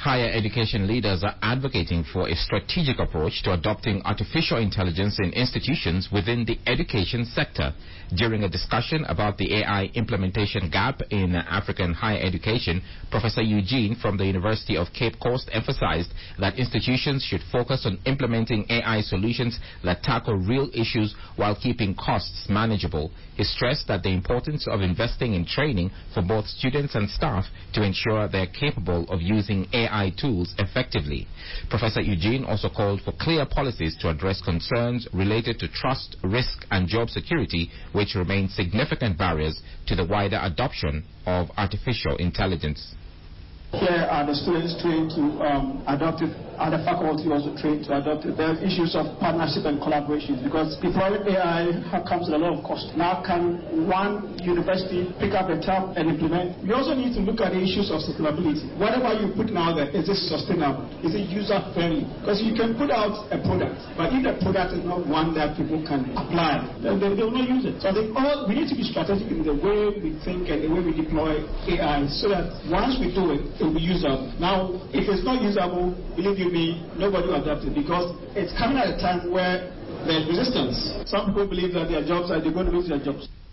Higher education leaders are advocating for a strategic approach to adopting artificial intelligence in institutions within the education sector. During a discussion about the AI implementation gap in African higher education, Professor Eugene from the University of Cape Coast emphasized that institutions should focus on implementing AI solutions that tackle real issues while keeping costs manageable. He stressed that the importance of investing in training for both students and staff to ensure they are capable of using AI tools effectively. Professor Eugene also called for clear policies to address concerns related to trust, risk, and job security, which remain significant barriers to the wider adoption of artificial intelligence. Here are the students trained to adopt it, and the faculty also trained to adopt it. There are issues of partnership and collaboration because deploying AI comes with a lot of cost. Now, can one university pick up the tab and implement? We also need to look at the issues of scalability. Whatever you put now there, is it sustainable? Is it user-friendly? Because you can put out a product, but if the product is not one that people can apply, then they will not use it. So I think we need to be strategic in the way we think and the way we deploy AI so that once we do it, it will be usable. Now, if it's not usable, believe you me, nobody will adopt it because it's coming at a time where there's resistance. Some people believe that their jobs are they're going to lose their jobs.